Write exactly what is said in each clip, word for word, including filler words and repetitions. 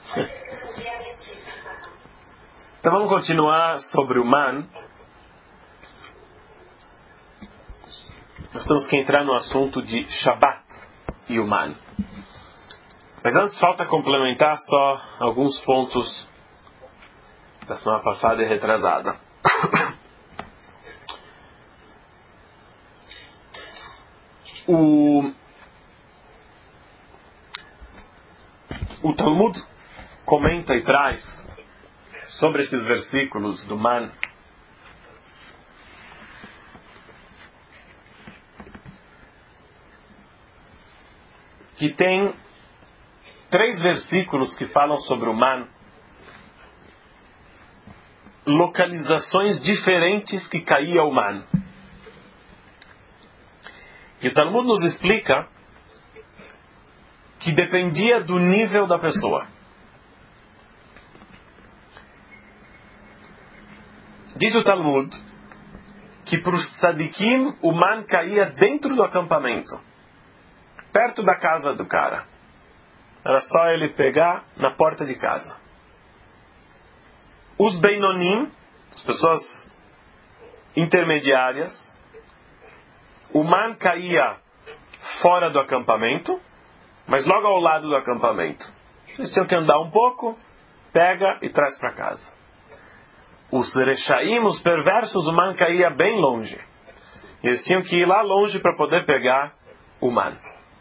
Então vamos continuar sobre o man. Nós temos que entrar no assunto de Shabbat e o man. Mas antes falta complementar só alguns pontos da semana passada e retrasada. O, o Talmud comenta e traz sobre esses versículos do man que tem três versículos que falam sobre o man, localizações diferentes que caía o man. E o Talmud nos explica que dependia do nível da pessoa. Diz o Talmud que para os tzadikim o man caía dentro do acampamento, perto da casa do cara. Era só ele pegar na porta de casa. Os beinonim, as pessoas intermediárias, o man caía fora do acampamento, mas logo ao lado do acampamento. Eles tinham que andar um pouco, pega e traz para casa. Os rechaim, os perversos, o man caía bem longe. Eles tinham que ir lá longe para poder pegar o man.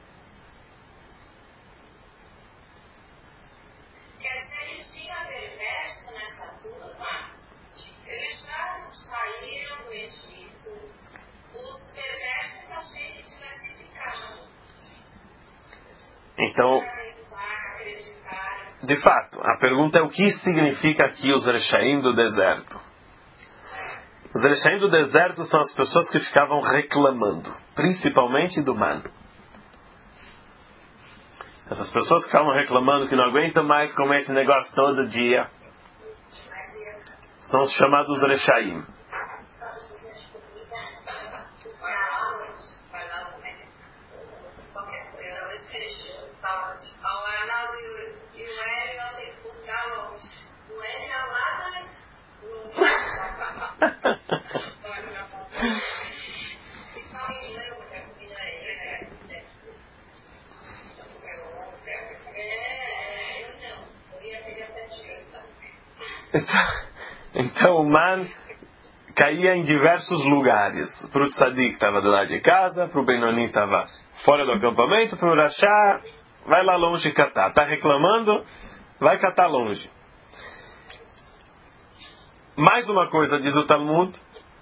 Então, de fato, a pergunta é o que significa aqui os rechaim do deserto. Os rechaim do deserto são as pessoas que ficavam reclamando, principalmente do man. Essas pessoas que ficavam reclamando que não aguentam mais comer esse negócio todo dia são os chamados rechaim. Então o man caía em diversos lugares. Para o tzadik estava do lado de casa, para o benoni estava fora do acampamento, para o rachá, vai lá longe catar. Está reclamando, vai catar longe. Mais uma coisa, diz o Talmud.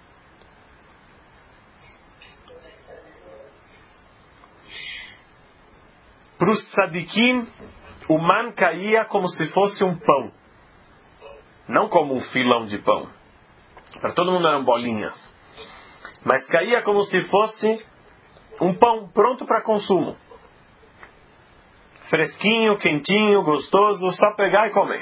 Para os tzadikim, o man caía como se fosse um pão. Não como um filão de pão. Para todo mundo eram bolinhas. Mas caía como se fosse um pão pronto para consumo. Fresquinho, quentinho, gostoso, só pegar e comer.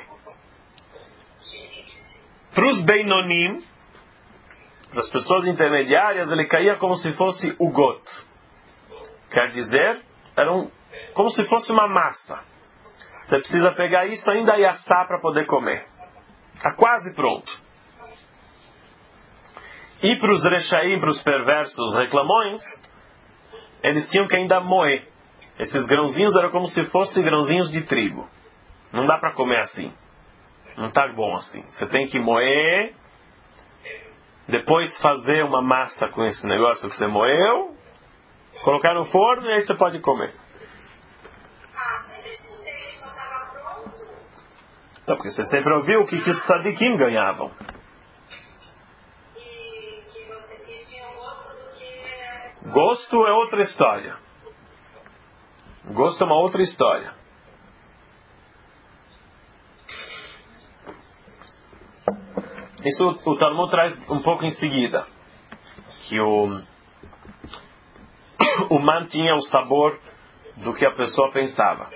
Para os beinonim, para as pessoas intermediárias, ele caía como se fosse o got. Quer dizer, era um, como se fosse uma massa. Você precisa pegar isso ainda e assar para poder comer. Está quase pronto. E para os rechaim, para os perversos reclamões, eles tinham que ainda moer. Esses grãozinhos eram como se fossem grãozinhos de trigo. Não dá para comer assim. Não está bom assim. Você tem que moer, depois fazer uma massa com esse negócio que você moeu, colocar no forno e aí você pode comer. Então, porque você sempre ouviu o que, que os tzadikim ganhavam. E que você tinha o gosto do que... Gosto é outra história. Gosto é uma outra história. Isso o Talmud traz um pouco em seguida. Que o, o man tinha o sabor do que a pessoa pensava.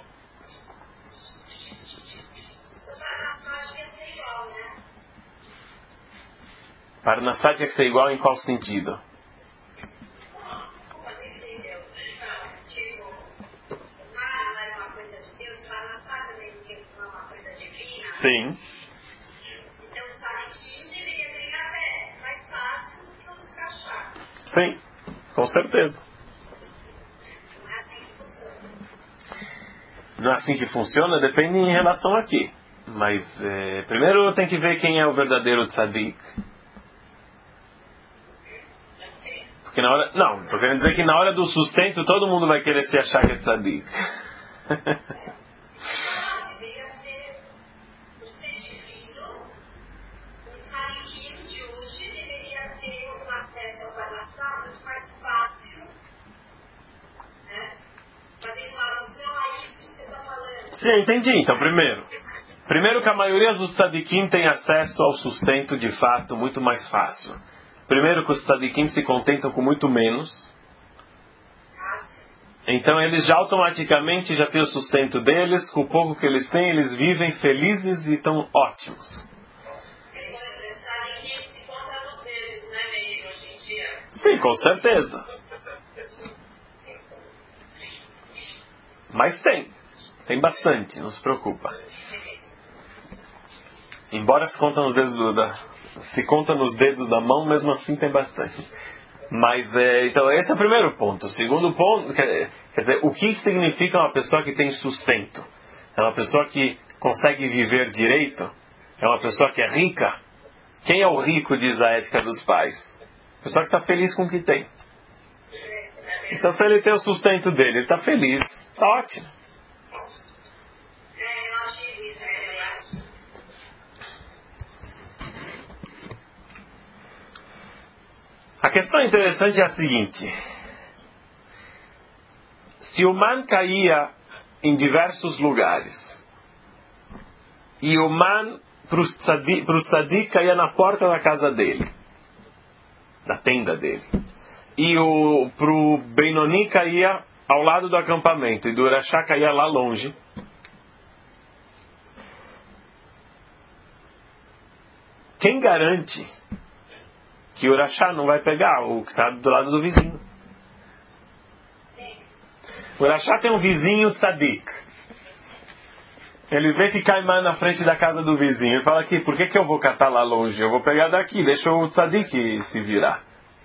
Parnassá tinha que ser igual em qual sentido? Sim. Então, o Sadiquim deveria ter café mais fácil do que o dos Rachá. Sim, com certeza. Não é assim que funciona. Não é assim que funciona? Depende em relação aqui. Mas, é, primeiro tem que ver quem é o verdadeiro tzadik. Porque na hora... Não, estou querendo dizer que na hora do sustento todo mundo vai querer se achar que é tzadik. Deveria ser o ser divino, o Sadiquim de hoje deveria ter um acesso à salvação muito mais fácil, né? Fazendo uma alusão a isso que você está falando. Sim, entendi. Então, primeiro. Primeiro que a maioria dos tzadikim tem acesso ao sustento de fato muito mais fácil. Primeiro que os tzadikim se contentam com muito menos. Então eles já automaticamente já têm o sustento deles, com o pouco que eles têm, eles vivem felizes e estão ótimos. Sim, com certeza. Mas tem. Tem bastante, não se preocupa. Embora se conta nos dedos do, da, se conta nos dedos da mão, mesmo assim tem bastante. Mas, é, então, esse é o primeiro ponto. O segundo ponto, quer, quer dizer, o que significa uma pessoa que tem sustento? É uma pessoa que consegue viver direito? É uma pessoa que é rica? Quem é o rico, diz a ética dos pais? A pessoa que está feliz com o que tem. Então, se ele tem o sustento dele, ele está feliz, está ótimo. A questão interessante é a seguinte: se o man caía em diversos lugares e o man para o tzadik caía na porta da casa dele, da tenda dele, e o para o Benoni caía ao lado do acampamento e do Urachá caía lá longe, quem garante que o Urachá não vai pegar o que está do lado do vizinho? O Urachá tem um vizinho tzadik. Ele vê que cai mais na frente da casa do vizinho. Ele fala aqui, por que, que eu vou catar lá longe? Eu vou pegar daqui, deixa o tzadik se virar.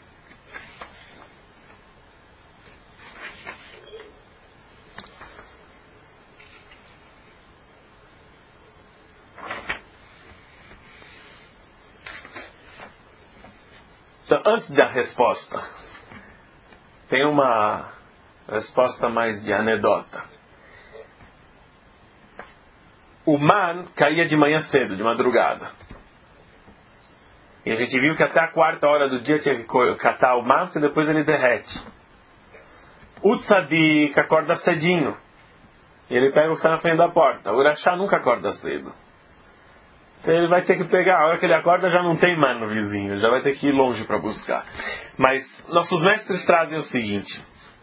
Então, antes da resposta, tem uma resposta mais de anedota. O man caía de manhã cedo, de madrugada. E a gente viu que até a quarta hora do dia tinha que catar o man, porque depois ele derrete. O tzadik acorda cedinho. E ele pega o que está na frente da porta. O Urachá nunca acorda cedo. Então ele vai ter que pegar, a hora que ele acorda já não tem man no vizinho, já vai ter que ir longe para buscar. Mas nossos mestres trazem o seguinte: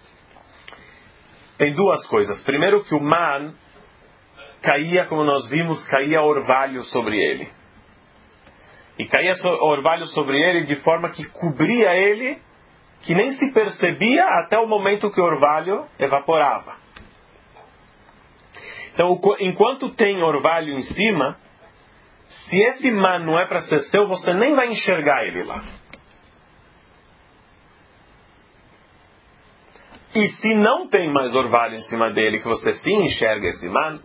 tem duas coisas. Primeiro que o man caía, como nós vimos, caía orvalho sobre ele. E caía orvalho sobre ele de forma que cobria ele, que nem se percebia até o momento que o orvalho evaporava. Então, enquanto tem orvalho em cima, se esse man não é para ser seu, você nem vai enxergar ele lá. E se não tem mais orvalho em cima dele, que você sim enxerga esse man,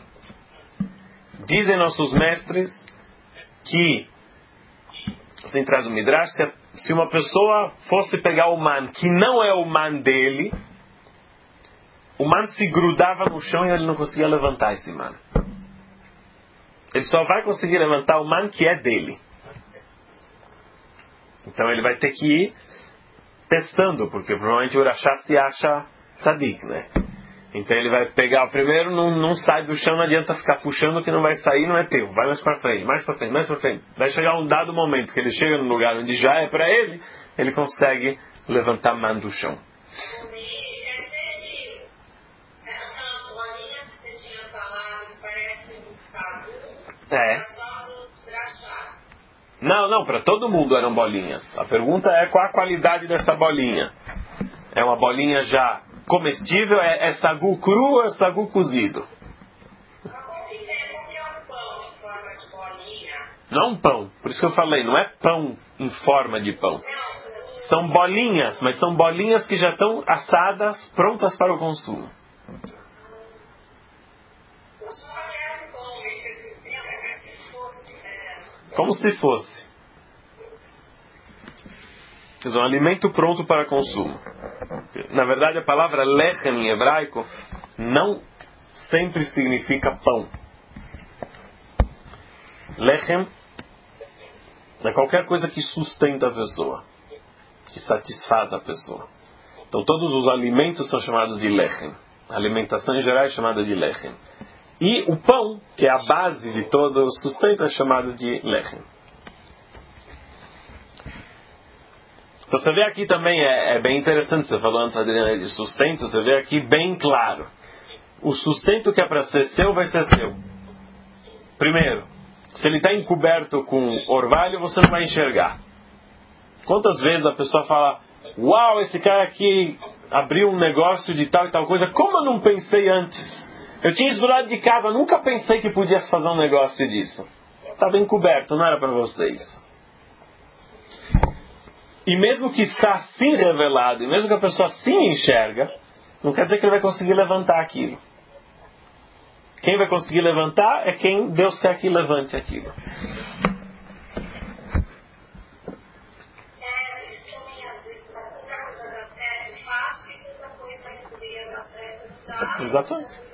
dizem nossos mestres que, assim traz o Midrash, se, se uma pessoa fosse pegar o man que não é o man dele, o man se grudava no chão e ele não conseguia levantar esse man. Ele só vai conseguir levantar o man que é dele. Então ele vai ter que ir testando, porque provavelmente o Urachá se acha tzadik, né? Então ele vai pegar o primeiro, não, não sai do chão, não adianta ficar puxando que não vai sair, não é teu. Vai mais para frente, mais para frente, mais para frente. Vai chegar um dado momento que ele chega no lugar onde já é para ele, ele consegue levantar man do chão. É. Não, não, para todo mundo eram bolinhas. A pergunta é qual a qualidade dessa bolinha. É uma bolinha já comestível? É, é sagu cru ou é sagu cozido? forma de bolinha. Não é um pão. Por isso que eu falei, não é pão em forma de pão. São bolinhas, mas são bolinhas que já estão assadas, prontas para o consumo. Como se fosse. É um alimento pronto para consumo. Na verdade, a palavra lechem em hebraico não sempre significa pão. Lechem é qualquer coisa que sustenta a pessoa, que satisfaz a pessoa. Então todos os alimentos são chamados de lechem. A alimentação em geral é chamada de lechem. E o pão, que é a base de todo o sustento, é chamado de lechem. Então você vê aqui também, é, é bem interessante, você falou antes, Adriana, de sustento, você vê aqui bem claro. O sustento que é para ser seu, vai ser seu. Primeiro, se ele está encoberto com orvalho, você não vai enxergar. Quantas vezes a pessoa fala, uau, esse cara aqui abriu um negócio de tal e tal coisa, como eu não pensei antes? Eu tinha isso do lado de casa, nunca pensei que podia fazer um negócio disso. Estava encoberto, não era para vocês. E mesmo que está assim revelado, e mesmo que a pessoa assim enxerga, não quer dizer que ele vai conseguir levantar aquilo. Quem vai conseguir levantar é quem Deus quer que levante aquilo. É, isso também às vezes muita coisa dá certo fácil e muita coisa que poderia dar certo não dá. Exatamente.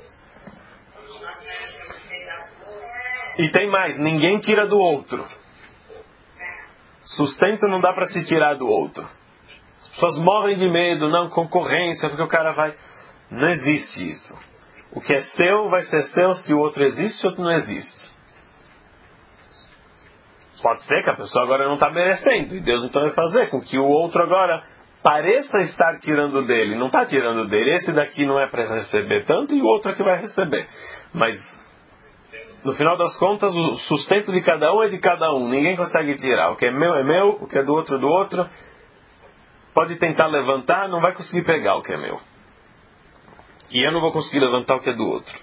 E tem mais, ninguém tira do outro. Sustento não dá para se tirar do outro. As pessoas morrem de medo, não, concorrência, porque o cara vai... Não existe isso. O que é seu vai ser seu se o outro existe ou não existe. Pode ser que a pessoa agora não está merecendo, e Deus então vai fazer com que o outro agora pareça estar tirando dele. Não está tirando dele. Esse daqui não é para receber tanto e o outro aqui vai receber. Mas... no final das contas, o sustento de cada um é de cada um. Ninguém consegue tirar. O que é meu é meu, o que é do outro é do outro. Pode tentar levantar, não vai conseguir pegar o que é meu. E eu não vou conseguir levantar o que é do outro.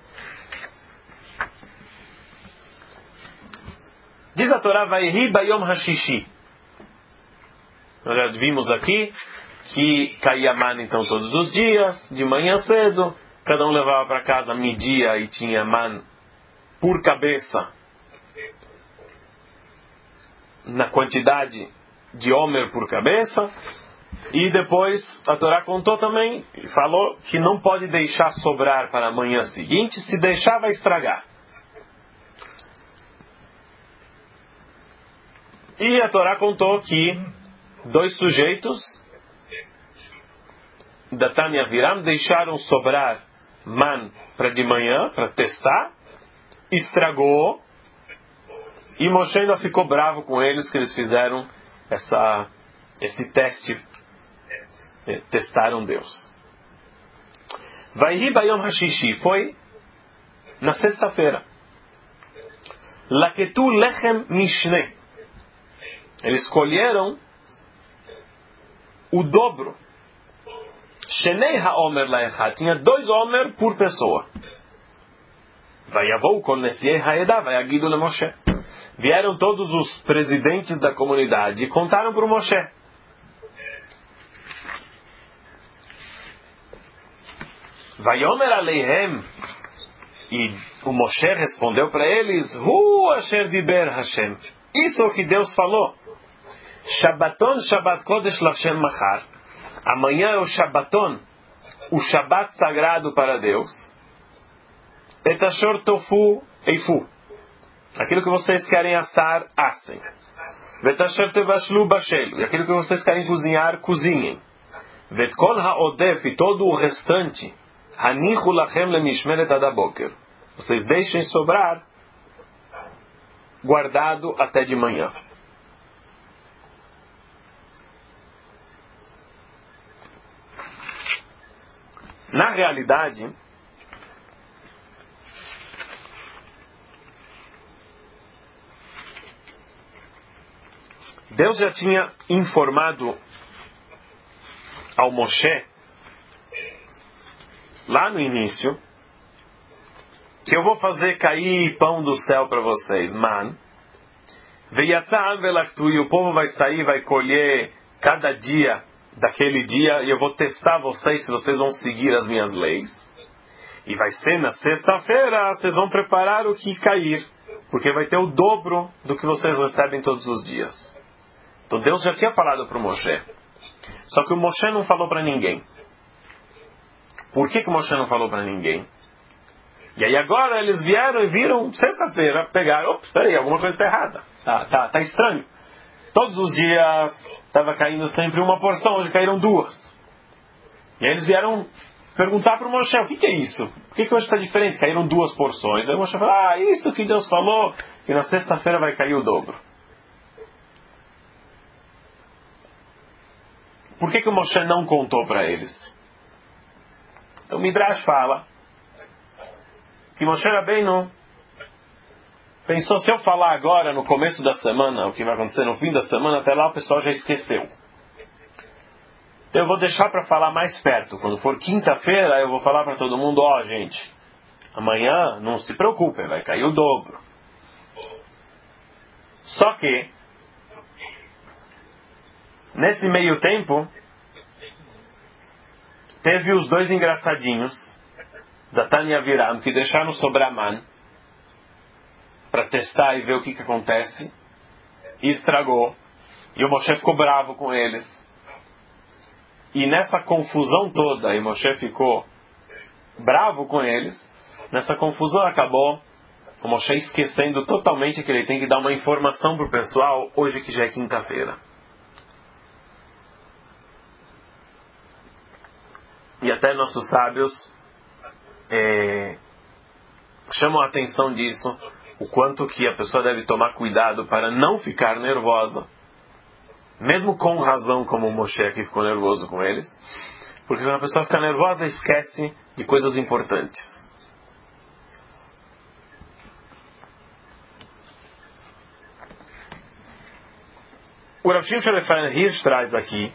Diz a Torá, Vayhi bayom hashishi. Nós já vimos aqui que caía mana então todos os dias, de manhã cedo. Cada um levava para casa, media e tinha man por cabeça, na quantidade de homer por cabeça. E depois a Torá contou também e falou que não pode deixar sobrar para a manhã seguinte. Se deixar, vai estragar. E a Torá contou que dois sujeitos da Tânia Viram deixaram sobrar man para de manhã, para testar. Estragou, e Moshe ainda ficou bravo com eles que eles fizeram essa, esse teste, é, testaram Deus. Vayhi bayom hashishi, foi na sexta-feira. Laketu lechem mishne, eles escolheram o dobro. Shenei haomer laechad, tinha dois homer por pessoa. Vayavou kol nesiei haedah, vayagidu le Moshe. Vieram todos os presidentes da comunidade e contaram para o Moshe. Vayomer aleihem, e o Moshe respondeu para eles, Hu asher diber Hashem. Isso é o que Deus falou. Shabbaton Shabbat Kodesh Lashem Machar. Amanhã é o Shabbaton, o Shabbat sagrado para Deus. Etashor tofu eifu. Aquilo que vocês querem assar, assem. Vetashor tevashlu bashelu. E aquilo que vocês querem cozinhar, cozinhem. Vetkol haodef, e todo o restante, hanichu lachem lemishmeret adaboker. Vocês deixem sobrar, guardado até de manhã. Na realidade, Deus já tinha informado ao Moshe, lá no início, que eu vou fazer cair pão do céu para vocês, man, veyatza'am velachtu, e o povo vai sair, vai colher cada dia daquele dia, e eu vou testar vocês se vocês vão seguir as minhas leis. E vai ser na sexta-feira, vocês vão preparar o que cair, porque vai ter o dobro do que vocês recebem todos os dias. Então Deus já tinha falado para o Moshe. Só que o Moshe não falou para ninguém. Por que, que o Moshe não falou para ninguém? E aí agora eles vieram e viram, sexta-feira, pegaram, ops, peraí, alguma coisa está errada. Tá, tá, tá estranho. Todos os dias estava caindo sempre uma porção, hoje caíram duas. E aí eles vieram perguntar para o Moshe, o que, que é isso? Por que, que hoje está diferente? Caíram duas porções. Aí o Moshe falou, ah, isso que Deus falou, que na sexta-feira vai cair o dobro. Por que, que o Moshe não contou para eles? Então o Midrash fala que Moshe Rabbeinu pensou, se eu falar agora no começo da semana o que vai acontecer no fim da semana, até lá o pessoal já esqueceu. Então eu vou deixar para falar mais perto. Quando for quinta-feira, eu vou falar para todo mundo, ó, oh, gente, amanhã não se preocupem, vai cair o dobro. Só que nesse meio tempo teve os dois engraçadinhos Datan e Aviram, que deixaram sobrar man para testar e ver o que, que acontece, e estragou, e o Moshe ficou bravo com eles. E nessa confusão toda, e Moshe ficou bravo com eles, nessa confusão acabou o Moshe esquecendo totalmente que ele tem que dar uma informação para o pessoal, hoje que já é quinta-feira. E até nossos sábios é, chamam a atenção disso, o quanto que a pessoa deve tomar cuidado para não ficar nervosa, mesmo com razão, como o Moshe aqui ficou nervoso com eles, porque quando a pessoa fica nervosa, esquece de coisas importantes. O Rav Shimshon Efraim Hirsch traz aqui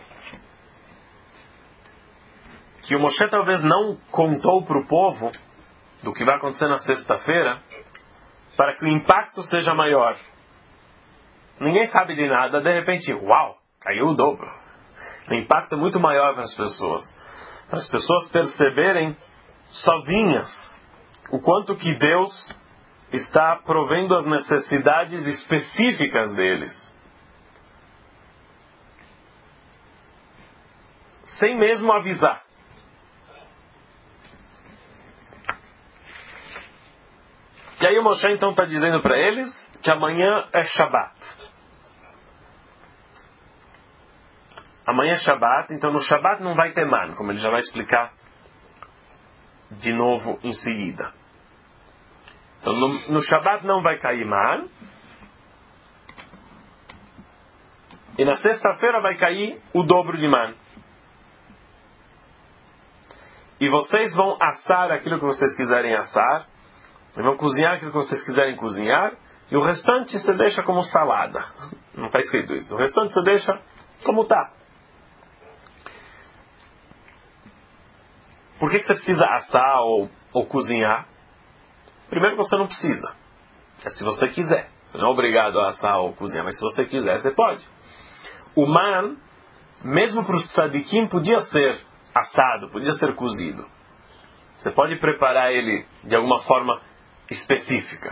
que o Moshe talvez não contou para o povo do que vai acontecer na sexta-feira para que o impacto seja maior. Ninguém sabe de nada, de repente, uau, caiu o dobro. O impacto é muito maior para as pessoas. Para as pessoas perceberem sozinhas o quanto que Deus está provendo as necessidades específicas deles. Sem mesmo avisar. E aí o Moshe então está dizendo para eles que amanhã é Shabat. Amanhã é Shabat, então no Shabat não vai ter man, como ele já vai explicar de novo em seguida. Então no, no Shabat não vai cair man. E na sexta-feira vai cair o dobro de man. E vocês vão assar aquilo que vocês quiserem assar. E vão cozinhar aquilo que vocês quiserem cozinhar. E o restante você deixa como salada. Não está escrito isso. O restante você deixa como está. Por que, que você precisa assar ou, ou cozinhar? Primeiro, você não precisa. É se você quiser. Você não é obrigado a assar ou cozinhar. Mas se você quiser, você pode. O man, mesmo para os tzadikim, podia ser assado, podia ser cozido. Você pode preparar ele de alguma forma específica.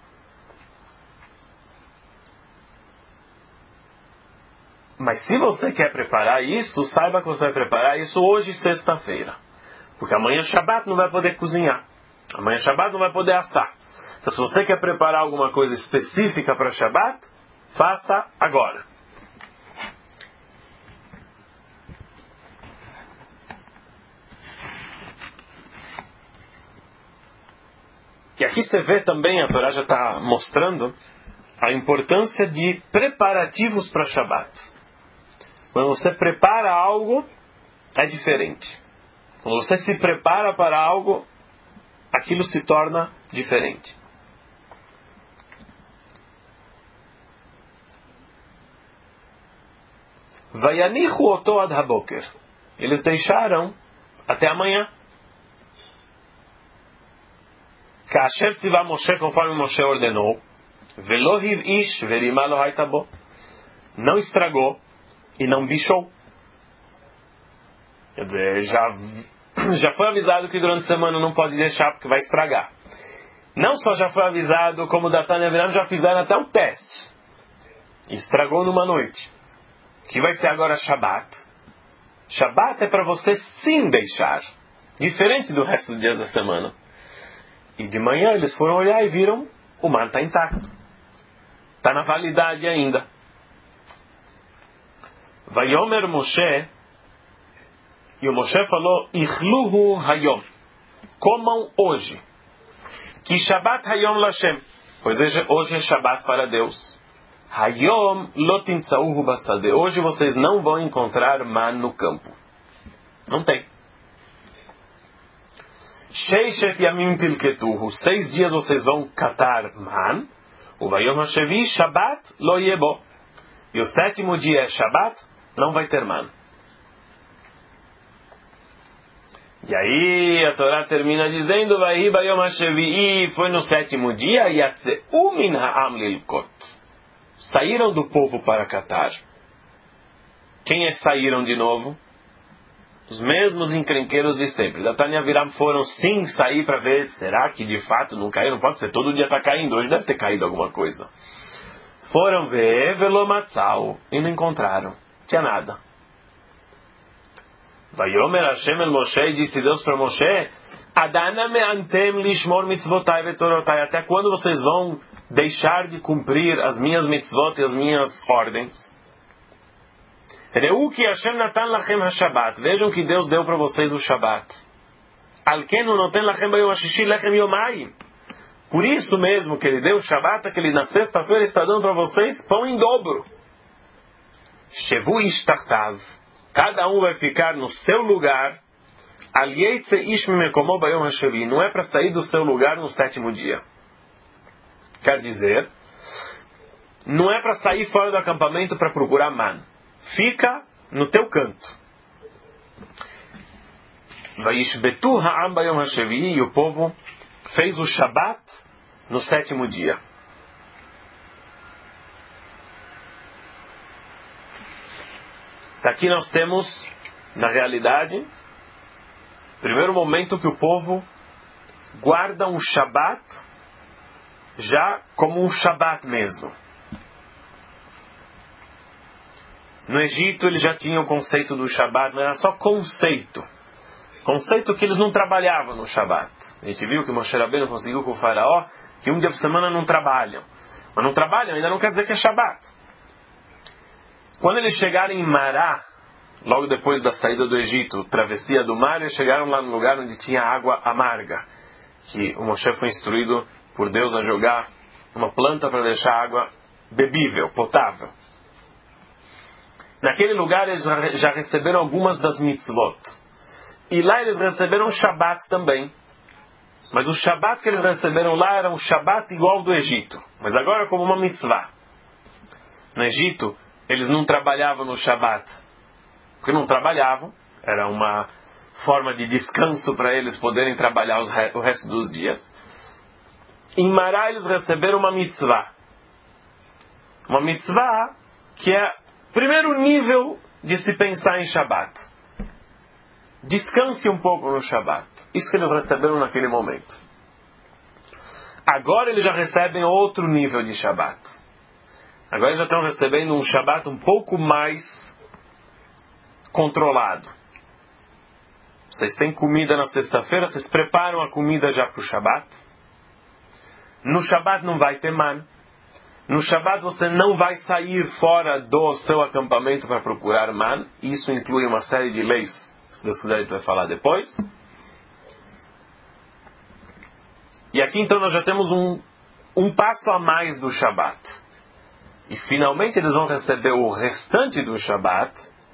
Mas se você quer preparar isso, saiba que você vai preparar isso hoje, sexta-feira. Porque amanhã Shabat não vai poder cozinhar. Amanhã Shabat não vai poder assar. Então se você quer preparar alguma coisa específica para Shabat, faça agora. E aqui você vê também, a Torá já está mostrando a importância de preparativos para Shabat. Quando você prepara algo, é diferente. Quando você se prepara para algo, aquilo se torna diferente. Vayanichu oto ad haboker. Eles deixaram até amanhã. Kasher tzivá Moshe, conforme Moshe ordenou, velo ish verimá lo haitabo, não estragou e não bichou. Quer dizer, já, já foi avisado que durante a semana não pode deixar porque vai estragar. Não só já foi avisado, como o Datan e Aviram já fizeram até um teste. Estragou numa noite. Que vai ser agora Shabat. Shabat é para você sim deixar. Diferente do resto do dia da semana. E de manhã eles foram olhar e viram o mar está intacto. Está na validade ainda. Vayomer Moshe, e o Moshe falou, Ichluhu Hayom, comam hoje. Que Shabbat Hayom Lashem, pois hoje é Shabbat para Deus. Hayom lo timtzauhu basade, hoje vocês não vão encontrar man no campo. Não tem. Sheishet yamim tilketuhu, seis dias vocês vão catar man. O Vayom Hashevi Shabbat lo yebo, e o sétimo dia é Shabbat, não vai ter man. E aí a Torá termina dizendo, Vayhi Bayom Hashevi'i, foi no sétimo dia, Yatzeu min ha'am lilkot. Saíram do povo para catar. Quem é saíram de novo? Os mesmos encrenqueiros de sempre. Datan e Aviram foram sim sair para ver, será que de fato não caiu? Não pode ser, todo dia está caindo, hoje deve ter caído alguma coisa. Foram ver, velomatzau, e não encontraram. Não tinha nada. Vayomer Hashem el Moshe, disse Deus para Moshe, Adana me'antem lishmor mitzvotai vetorotai, até quando vocês vão deixar de cumprir as minhas mitzvot e as minhas ordens? Reu ki Hashem natan lachem ha-Shabbat, vejam que Deus deu para vocês o Shabbat. Alkenu noten lachem bayom hashishi lechem yomayim. Por isso mesmo que Ele deu o Shabbat, que Ele na sexta-feira está dando para vocês pão em dobro. Shevu ishtartav. Cada um vai ficar no seu lugar. Não é para sair do seu lugar no sétimo dia. Quer dizer, não é para sair fora do acampamento para procurar man. Fica no teu canto. Vaishbetu ha'am bayom hashevi, e o povo fez o Shabat no sétimo dia. Aqui nós temos, na realidade, primeiro momento que o povo guarda um Shabat já como um Shabat mesmo. No Egito eles já tinham o conceito do Shabat, mas era só conceito. Conceito que eles não trabalhavam no Shabat. A gente viu que Moshe Rabbeinu conseguiu com o faraó que um dia por semana não trabalham. Mas não trabalham ainda não quer dizer que é Shabat. Quando eles chegaram em Mará, logo depois da saída do Egito, travessia do mar, eles chegaram lá no lugar onde tinha água amarga, que o Moshe foi instruído por Deus a jogar uma planta para deixar a água bebível, potável. Naquele lugar eles já receberam algumas das mitzvot. E lá eles receberam o Shabat também. Mas o Shabat que eles receberam lá era um Shabat igual ao do Egito, mas agora como uma mitzvah. No Egito, eles não trabalhavam no Shabat, porque não trabalhavam, era uma forma de descanso para eles poderem trabalhar o resto dos dias. Em Mará eles receberam uma mitzvah. Uma mitzvah que é o primeiro nível de se pensar em Shabat. Descanse um pouco no Shabat. Isso que eles receberam naquele momento. Agora eles já recebem outro nível de Shabat. Agora eles já estão recebendo um Shabat um pouco mais controlado. Vocês têm comida na sexta-feira, vocês preparam a comida já para o Shabat. No Shabat não vai ter man. No Shabat você não vai sair fora do seu acampamento para procurar man. Isso inclui uma série de leis. Se Deus quiser, a gente vai falar depois. E aqui então nós já temos um, um passo a mais do Shabat. E finalmente eles vão receber o restante do Shabat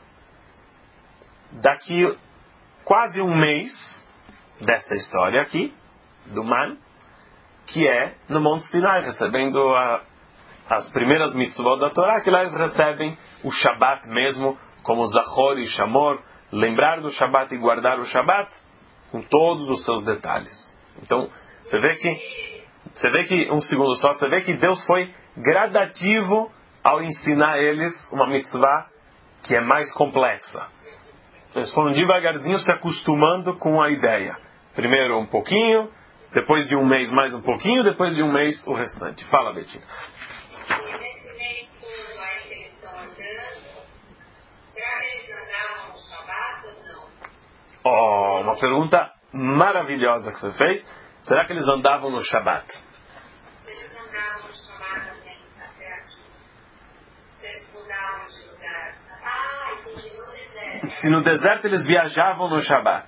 daqui quase um mês dessa história aqui, do Man, que é no Monte Sinai, recebendo a, as primeiras mitzvot da Torá, que lá eles recebem o Shabat mesmo, como Zachor e Shamor, lembrar do Shabat e guardar o Shabat, com todos os seus detalhes. Então, Você vê que, você vê que, um segundo só, você vê que Deus foi gradativo ao ensinar eles uma mitzvah que é mais complexa. Eles foram devagarzinho se acostumando com a ideia. Primeiro um pouquinho, depois de um mês mais um pouquinho, depois de um mês o restante. Fala, Betinha. E nesse mês todo aí que eles estão andando, será que eles andavam no Shabat ou não? Oh, uma pergunta maravilhosa que você fez. Será que eles andavam no Shabat? Eles andavam no Shabat também, até aqui. Se eles mudavam de lugar. Ah, entendi, no deserto. Se no deserto eles viajavam no Shabat.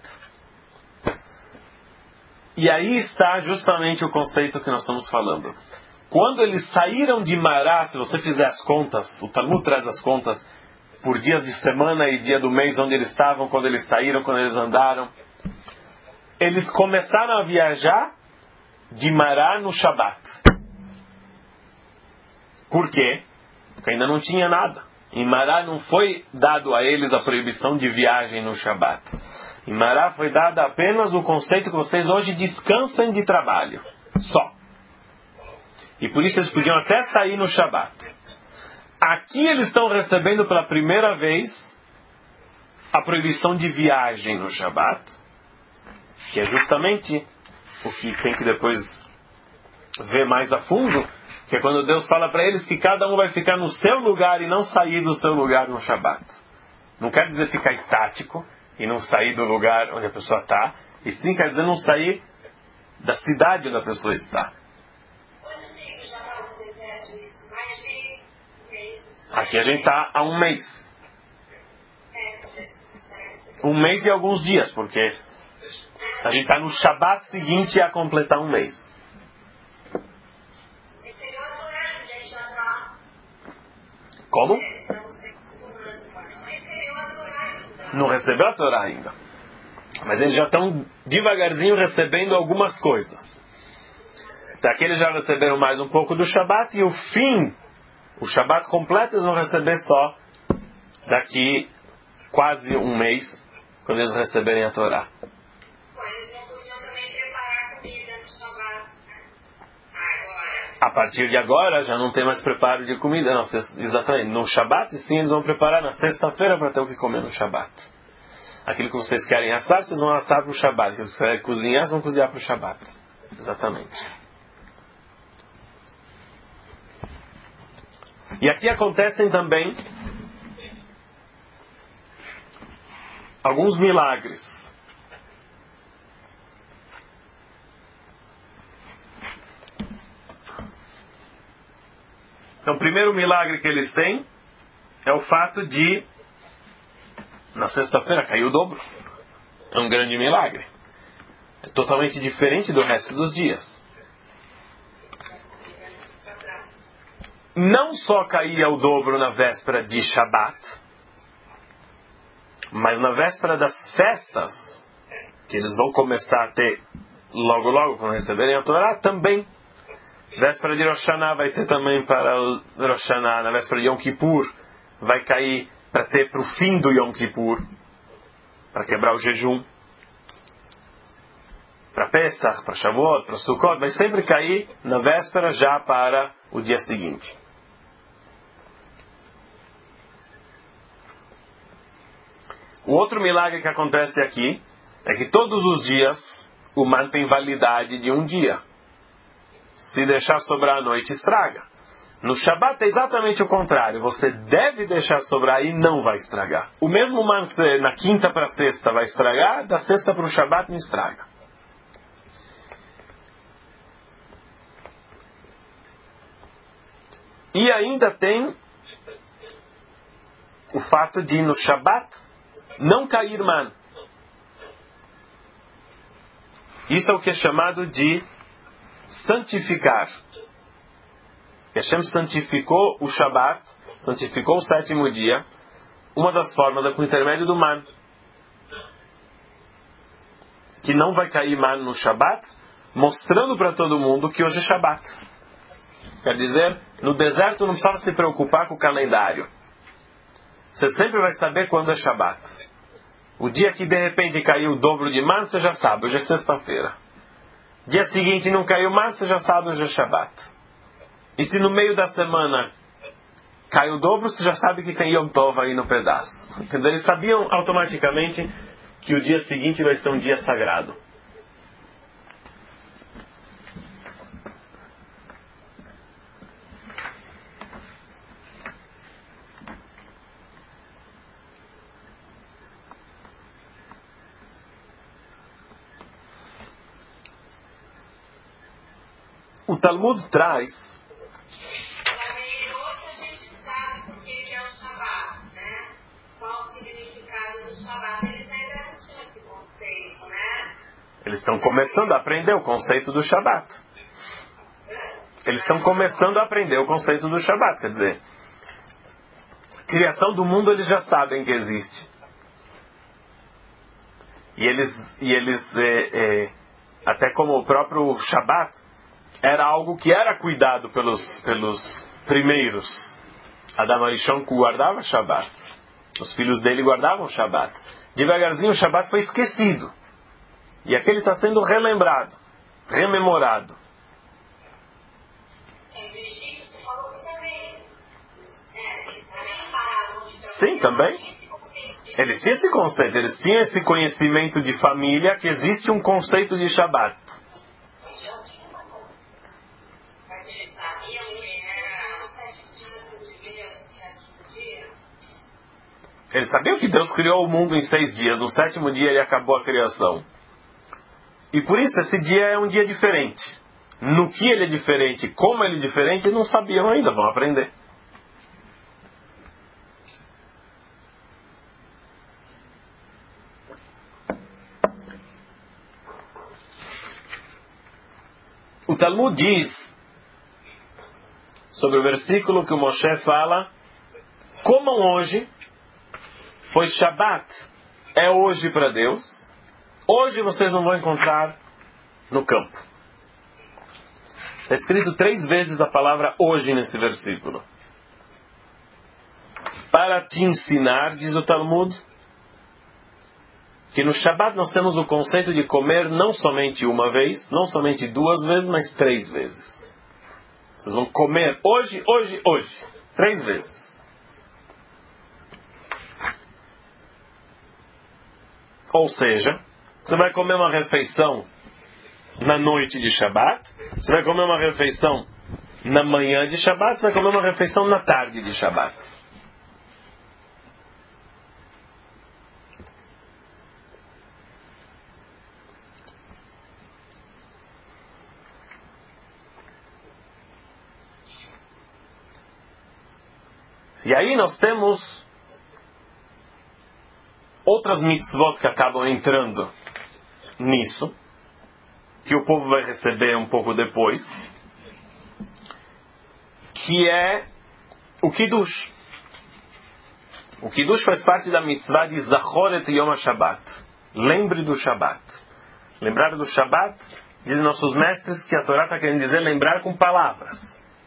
E aí está justamente o conceito que nós estamos falando. Quando eles saíram de Mará, se você fizer as contas, o Talmud traz as contas por dias de semana e dia do mês onde eles estavam, quando eles saíram, quando eles andaram. Eles começaram a viajar de Mará no Shabat. Por quê? Porque ainda não tinha nada. Em Mará não foi dado a eles a proibição de viagem no Shabat. Em Mará foi dado apenas o conceito que vocês hoje descansem de trabalho. Só. E por isso eles podiam até sair no Shabat. Aqui eles estão recebendo pela primeira vez a proibição de viagem no Shabat, que é justamente o que tem que depois ver mais a fundo, que é quando Deus fala para eles que cada um vai ficar no seu lugar e não sair do seu lugar no Shabat. Não quer dizer ficar estático e não sair do lugar onde a pessoa está, e sim quer dizer não sair da cidade onde a pessoa está. Quanto tempo já está no deserto isso? Mais de um mês? Aqui a gente está há um mês. É, Um mês e alguns dias, porque a gente está no Shabat seguinte a completar um mês. Recebeu a Torá ainda, ele já está. Como? Estamos se acostumando, mas não recebeu a Torá ainda. Não recebeu a Torá ainda. Mas eles já estão devagarzinho recebendo algumas coisas. Daqui eles já receberam mais um pouco do Shabat, e o fim, o Shabat completo, eles vão receber só daqui quase um mês, quando eles receberem a Torá. Eles não podiam também preparar comida no Shabat, né? Agora. A partir de agora já não tem mais preparo de comida. Não, exatamente. No Shabat, sim, eles vão preparar na sexta-feira para ter o que comer no Shabat. Aquilo que vocês querem assar, vocês vão assar para o Shabat. Aquilo que vocês querem cozinhar, vocês vão cozinhar para o Shabat. Exatamente. E aqui acontecem também alguns milagres. Então, o primeiro milagre que eles têm é o fato de, na sexta-feira, cair o dobro. É um grande milagre. É totalmente diferente do resto dos dias. Não só caía o dobro na véspera de Shabat, mas na véspera das festas, que eles vão começar a ter logo logo, quando receberem a Torá, também. Véspera de Rosh Hashanah vai ter também para o Rosh Hashanah. Na véspera de Yom Kippur vai cair para ter para o fim do Yom Kippur, para quebrar o jejum. Para Pesach, para Shavuot, para Sukkot, vai sempre cair na véspera já para o dia seguinte. O outro milagre que acontece aqui é que todos os dias o man tem validade de um dia. Se deixar sobrar à noite, estraga. No Shabat é exatamente o contrário. Você deve deixar sobrar e não vai estragar. O mesmo man que você, na quinta para sexta vai estragar, da sexta para o Shabat não estraga. E ainda tem o fato de no Shabat não cair man. Isso é o que é chamado de santificar. Hashem santificou o Shabat, santificou o sétimo dia. Uma das formas é por intermédio do man. Que não vai cair man no Shabat, mostrando para todo mundo que hoje é Shabat. Quer dizer, no deserto não precisava se preocupar com o calendário. Você sempre vai saber quando é Shabat. O dia que de repente caiu o dobro de man, você já sabe, hoje é sexta-feira. Dia seguinte não caiu mais, você já sabe hoje é Shabbat. E se no meio da semana cai o dobro, você já sabe que tem Yom Tov aí no pedaço. Quer dizer, eles sabiam automaticamente que o dia seguinte vai ser um dia sagrado. O Talmud traz... Também hoje a gente sabe por que é o Shabbat, né? Qual o significado do Shabbat. Eles ainda não tinham esse conceito, né? Eles estão começando a aprender o conceito do Shabbat. Eles estão começando a aprender o conceito do Shabbat. Quer dizer, criação do mundo eles já sabem que existe. E eles, e eles é, é, até como o próprio Shabbat, era algo que era cuidado pelos, pelos primeiros. Adam Arishon guardava Shabbat. Os filhos dele guardavam Shabbat. Devagarzinho o Shabbat foi esquecido. E aquele está sendo relembrado, rememorado. Sim, também. Eles tinham esse conceito, eles tinham esse conhecimento de família que existe um conceito de Shabbat. Eles sabiam que Deus criou o mundo em seis dias. No sétimo dia ele acabou a criação. E por isso esse dia é um dia diferente. No que ele é diferente, como ele é diferente, não sabiam ainda, vão aprender. O Talmud diz sobre o versículo que o Moshe fala: comam hoje, pois Shabbat é hoje para Deus. Hoje vocês não vão encontrar no campo. Está escrito três vezes a palavra hoje nesse versículo. Para te ensinar, diz o Talmud, que no Shabbat nós temos o conceito de comer não somente uma vez, não somente duas vezes, mas três vezes. Vocês vão comer hoje, hoje, hoje. Três vezes. Ou seja, você vai comer uma refeição na noite de Shabbat, você vai comer uma refeição na manhã de Shabbat, você vai comer uma refeição na tarde de Shabbat. E aí nós temos outras mitzvot que acabam entrando nisso, que o povo vai receber um pouco depois, que é o Kiddush. O Kiddush faz parte da mitzvah de Zachor et Yom HaShabbat. Lembre do Shabbat. Lembrar do Shabbat, dizem nossos mestres que a Torá está querendo dizer lembrar com palavras.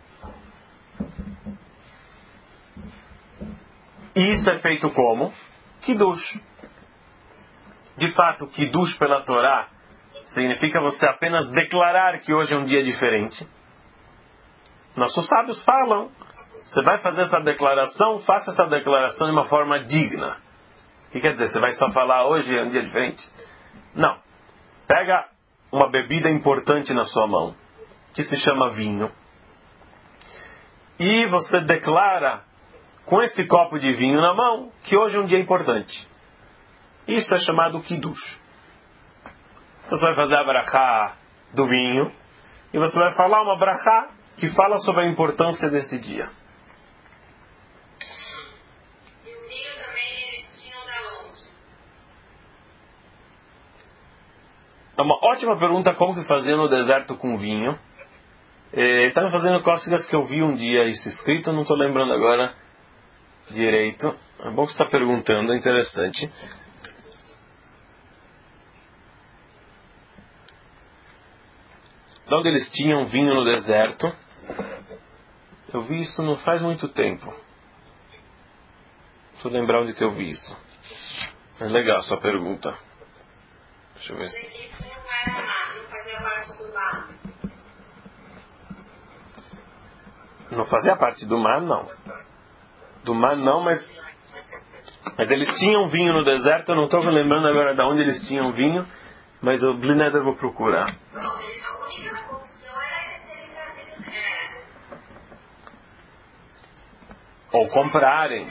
E isso é feito como? Kiddush. De fato, Kiddush pela Torá significa você apenas declarar que hoje é um dia diferente. Nossos sábios falam, você vai fazer essa declaração, faça essa declaração de uma forma digna. O que quer dizer? Você vai só falar hoje é um dia diferente? Não. Pega uma bebida importante na sua mão, que se chama vinho, e você declara com esse copo de vinho na mão que hoje é um dia importante. Isso é chamado Kiddush. Então você vai fazer a brachá do vinho e você vai falar uma brachá que fala sobre a importância desse dia. E o vinho também eles tinham da onde? É uma ótima pergunta como que fazia no deserto com vinho. Estava fazendo cócegas que eu vi um dia isso escrito, não estou lembrando agora direito. É bom que você está perguntando, é interessante. De onde eles tinham vinho no deserto. Eu vi isso não faz muito tempo. Deixa eu lembrar onde que eu vi isso. É legal a sua pergunta. Deixa eu ver se... Não era nada, não fazia parte do Não fazia parte do man, não. Do man, não, mas... Mas eles tinham vinho no deserto. Eu não estou lembrando agora de onde eles tinham vinho. Mas o Bli Neder eu vou procurar. Ou comprarem.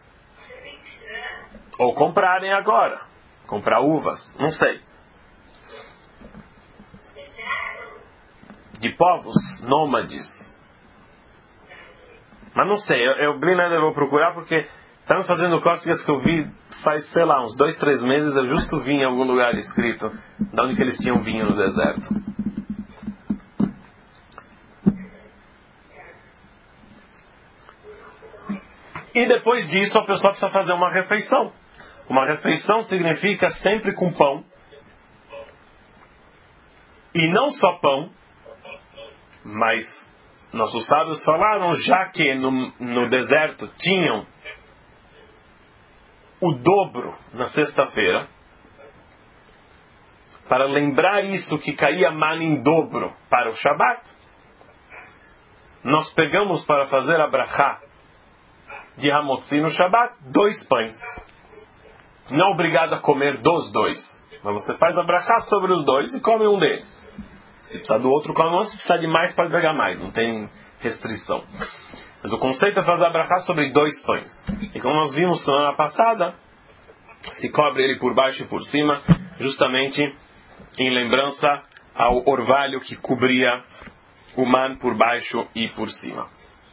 Ou comprarem agora. Comprar uvas. Não sei. De povos nômades. Mas não sei. Eu, eu Bli Neder eu vou procurar porque tá me fazendo cócegas que eu vi faz, sei lá, uns dois, três meses. Eu justo vi em algum lugar escrito de onde que eles tinham vinho no deserto. E depois disso a pessoa precisa fazer uma refeição. Uma refeição significa sempre com pão. E não só pão, mas nossos sábios falaram, já que no, no deserto tinham o dobro na sexta-feira, para lembrar isso que caía mana em dobro para o Shabat, nós pegamos para fazer a brachá de Hamotzi no Shabat, dois pães. Não é obrigado a comer dos dois. Mas você faz a brachá sobre os dois e come um deles. Se precisar do outro, come um. Se precisar de mais, pode pegar mais. Não tem restrição. Mas o conceito é fazer a brachá sobre dois pães. E como nós vimos semana passada, se cobre ele por baixo e por cima, justamente em lembrança ao orvalho que cobria o man por baixo e por cima.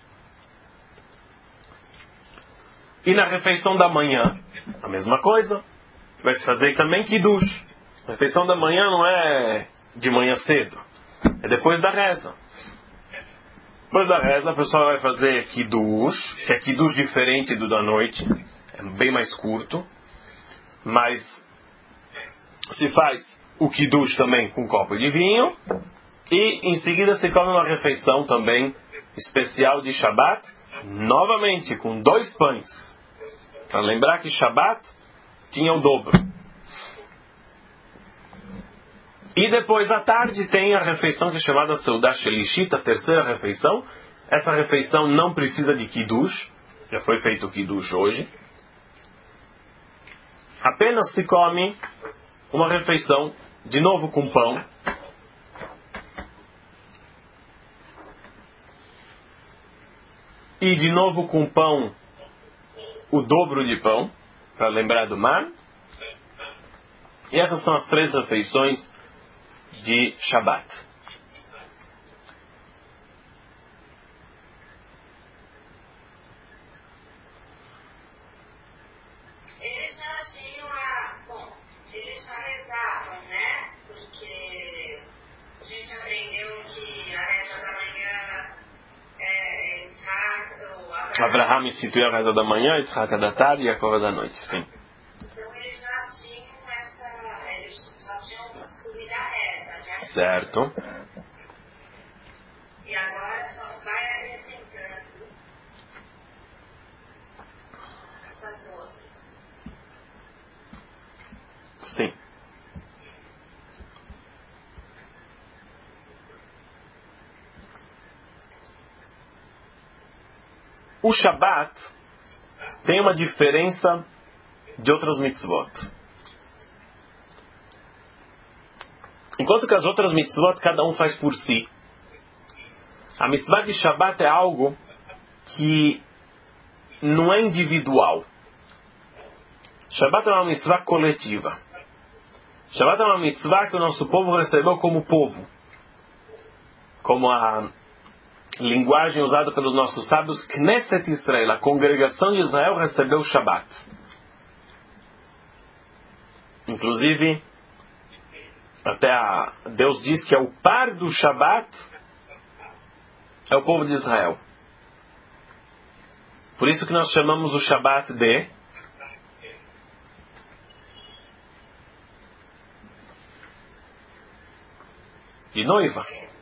E na refeição da manhã, a mesma coisa. Vai se fazer também kiddush. A refeição da manhã não é de manhã cedo. É depois da reza. Depois da reza a pessoa vai fazer kiddush, que é kiddush diferente do da noite. É bem mais curto. Mas se faz o kiddush também com um copo de vinho. E em seguida se come uma refeição também especial de Shabat. Novamente com dois pães. Para lembrar que Shabat tinha o dobro. E depois à tarde tem a refeição que é chamada Seudah Shelishit, a terceira refeição. Essa refeição não precisa de Kiddush. Já foi feito o Kiddush hoje. Apenas se come uma refeição, de novo com pão. E de novo com pão, o dobro de pão, para lembrar do mar. E essas são as três refeições de Shabat. Eles já tinham a... Bom, eles já rezavam, né? Porque a gente aprendeu que a reza da manhã é Isaac, ou Abraham... Abraham instituiu a reza da manhã, Yitzhak da tarde e Jacob da noite, sim. Então eles já tinham essa... Eles já tinham o costume da reza, né? Certo. E agora só vai acrescentando essas outras. Sim. O Shabat tem uma diferença de outras mitzvot. Enquanto que as outras mitzvot cada um faz por si, a mitzvah de Shabat é algo que não é individual. Shabat é uma mitzvah coletiva. Shabat é uma mitzvah que o nosso povo recebeu como povo. Como a linguagem usada pelos nossos sábios, Knesset Israel, a congregação de Israel recebeu Shabat. Inclusive, até a, Deus diz que é o par do Shabat é o povo de Israel. Por isso que nós chamamos o Shabat de de noiva.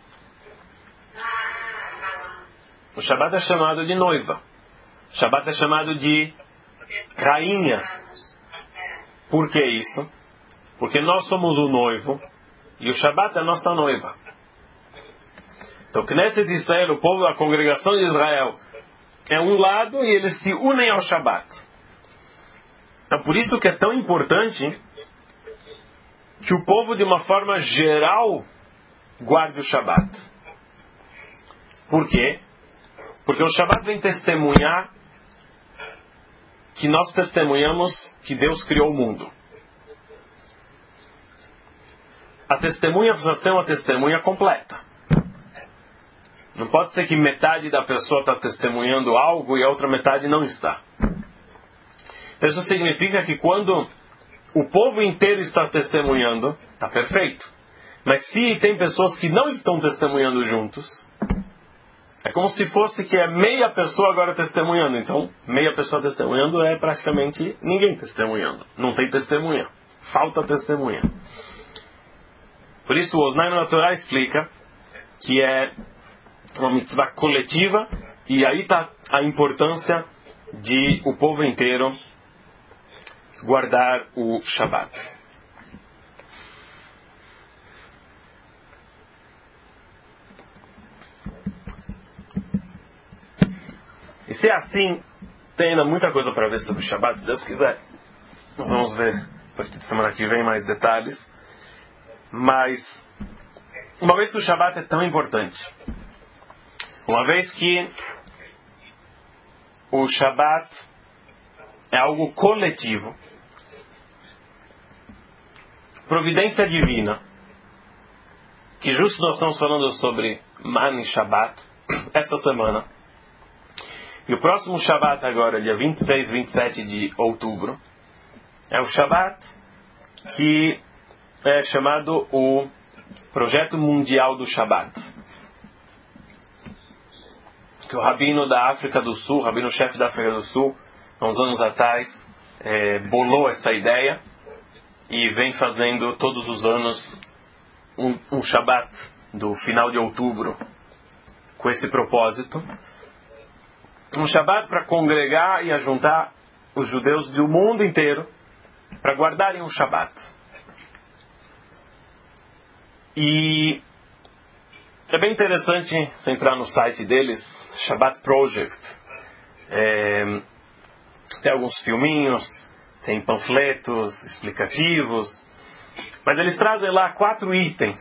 O Shabat é chamado de noiva. O Shabat é chamado de rainha. Por que isso? Porque nós somos o noivo e o Shabat é a nossa noiva. Então, Knesset Israel, o povo, a congregação de Israel, é um lado e eles se unem ao Shabat. Então, por isso que é tão importante que o povo, de uma forma geral, guarde o Shabat. Por quê? Porque o Shabat vem testemunhar que nós testemunhamos que Deus criou o mundo. A testemunha precisa ser uma testemunha completa. Não pode ser que metade da pessoa está testemunhando algo e a outra metade não está. Então isso significa que quando o povo inteiro está testemunhando, está perfeito. Mas se tem pessoas que não estão testemunhando juntos, é como se fosse que é meia pessoa agora testemunhando. Então, meia pessoa testemunhando é praticamente ninguém testemunhando. Não tem testemunha. Falta testemunha. Por isso, o Osnai na Torá explica que é uma mitzvah coletiva, e aí está a importância de o povo inteiro guardar o Shabat. E se é assim, tem ainda muita coisa para ver sobre o Shabat, se Deus quiser. Nós vamos ver a partir de semana que vem mais detalhes. Mas, uma vez que o Shabat é tão importante, uma vez que o Shabat é algo coletivo, providência divina, que justo nós estamos falando sobre Man e Shabat esta semana, e o próximo Shabat agora, dia vinte e seis e vinte e sete de outubro, é o Shabat que é chamado o Projeto Mundial do Shabat. Que o rabino da África do Sul, o rabino-chefe da África do Sul, há uns anos atrás, é, bolou essa ideia e vem fazendo todos os anos um, um Shabat do final de outubro com esse propósito. Um Shabat para congregar e ajuntar os judeus do mundo inteiro para guardarem um Shabat. E é bem interessante você entrar no site deles, Shabbat Project. É, tem alguns filminhos, tem panfletos explicativos, mas eles trazem lá quatro itens,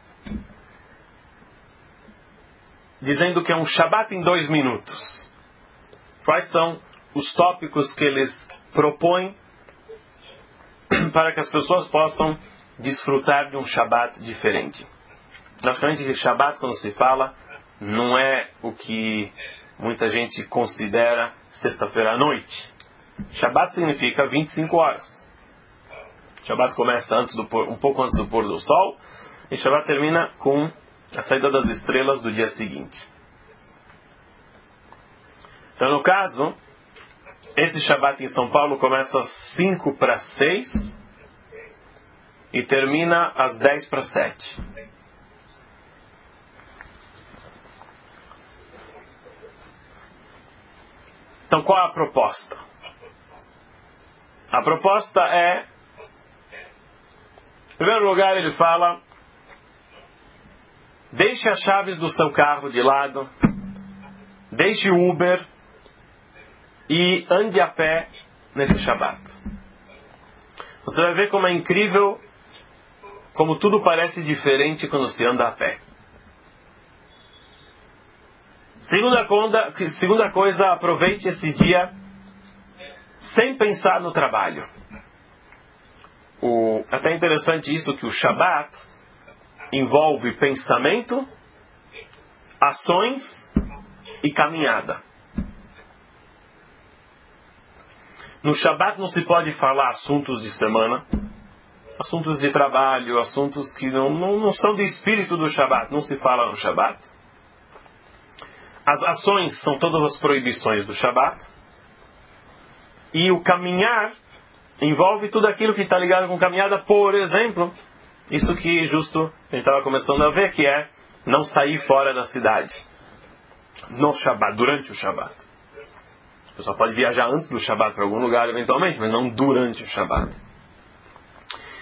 dizendo que é um Shabbat em dois minutos. Quais são os tópicos que eles propõem para que as pessoas possam desfrutar de um Shabat diferente? Logicamente que Shabat, quando se fala, não é o que muita gente considera sexta-feira à noite. Shabat significa vinte e cinco horas. Shabat começa antes do pôr, um pouco antes do pôr do sol, e Shabat termina com a saída das estrelas do dia seguinte. Então, no caso, esse Shabat em São Paulo começa às cinco para seis e termina às dez para sete. Então, qual é a proposta? A proposta é, em primeiro lugar, ele fala: deixe as chaves do seu carro de lado, deixe o Uber e ande a pé nesse Shabat. Você vai ver como é incrível, como tudo parece diferente quando se anda a pé. Segunda, conda, segunda coisa, aproveite esse dia sem pensar no trabalho. O, até interessante isso, que o Shabat envolve pensamento, ações e caminhada. No Shabat não se pode falar assuntos de semana, assuntos de trabalho, assuntos que não, não, não são de espírito do Shabat, não se fala no Shabat. As ações são todas as proibições do Shabat. E o caminhar envolve tudo aquilo que está ligado com caminhada. Por exemplo, isso que justo a gente estava começando a ver, que é não sair fora da cidade no Shabat, durante o Shabat. A pessoa pode viajar antes do Shabat para algum lugar eventualmente, mas não durante o Shabat.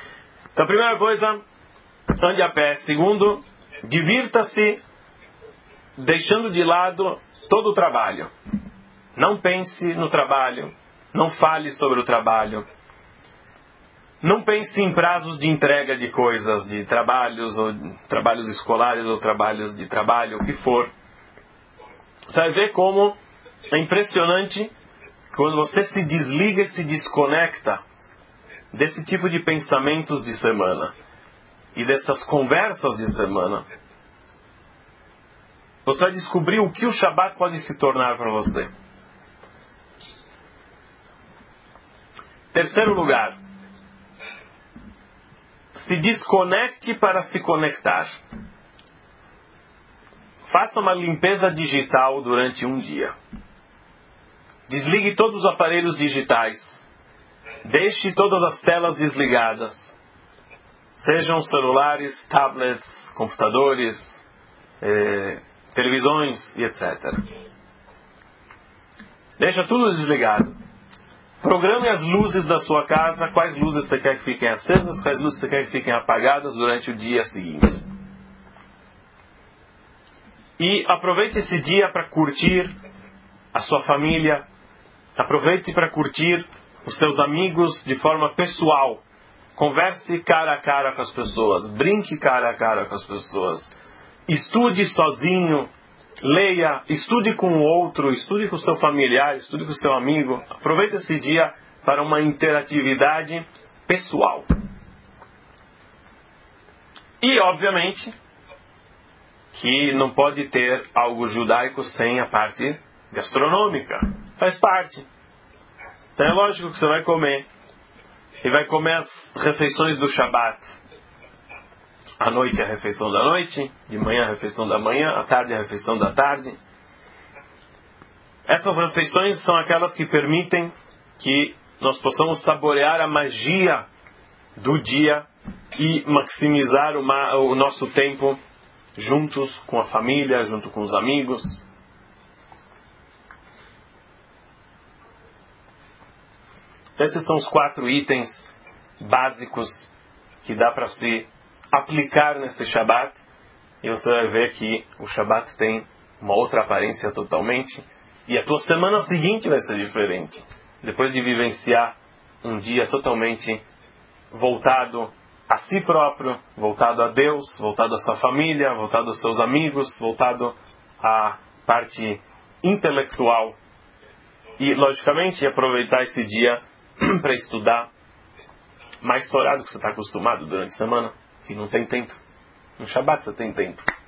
Então, a primeira coisa, ande a pé. Segundo, divirta-se deixando de lado todo o trabalho. Não pense no trabalho, não fale sobre o trabalho. Não pense em prazos de entrega de coisas, de trabalhos, ou trabalhos escolares, ou trabalhos de trabalho, o que for. Você vai ver como é impressionante quando você se desliga e se desconecta desse tipo de pensamentos de semana e dessas conversas de semana. Você vai descobrir o que o Shabat pode se tornar para você. Terceiro lugar. Se desconecte para se conectar. Faça uma limpeza digital durante um dia. Desligue todos os aparelhos digitais. Deixe todas as telas desligadas. Sejam celulares, tablets, computadores, eh, televisões e etcétera. Deixa tudo desligado. Programe as luzes da sua casa, quais luzes você quer que fiquem acesas, quais luzes você quer que fiquem apagadas durante o dia seguinte. E aproveite esse dia para curtir a sua família, aproveite para curtir os seus amigos de forma pessoal. Converse cara a cara com as pessoas, brinque cara a cara com as pessoas, estude sozinho, leia, estude com o outro, estude com o seu familiar, estude com o seu amigo. Aproveite esse dia para uma interatividade pessoal. E, obviamente, que não pode ter algo judaico sem a parte gastronômica. Faz parte. Então é lógico que você vai comer. E vai comer as refeições do Shabat. À noite a refeição da noite, de manhã a refeição da manhã, à tarde a refeição da tarde. Essas refeições são aquelas que permitem que nós possamos saborear a magia do dia e maximizar uma, o nosso tempo juntos com a família, junto com os amigos. Esses são os quatro itens básicos que dá para se aplicar nesse Shabat. E você vai ver que o Shabat tem uma outra aparência totalmente. E a tua semana seguinte vai ser diferente. Depois de vivenciar um dia totalmente voltado a si próprio, voltado a Deus, voltado à sua família, voltado aos seus amigos, voltado à parte intelectual. E, logicamente, aproveitar esse dia para estudar mais Torá do que você está acostumado durante a semana, que não tem tempo. No Shabat você tem tempo.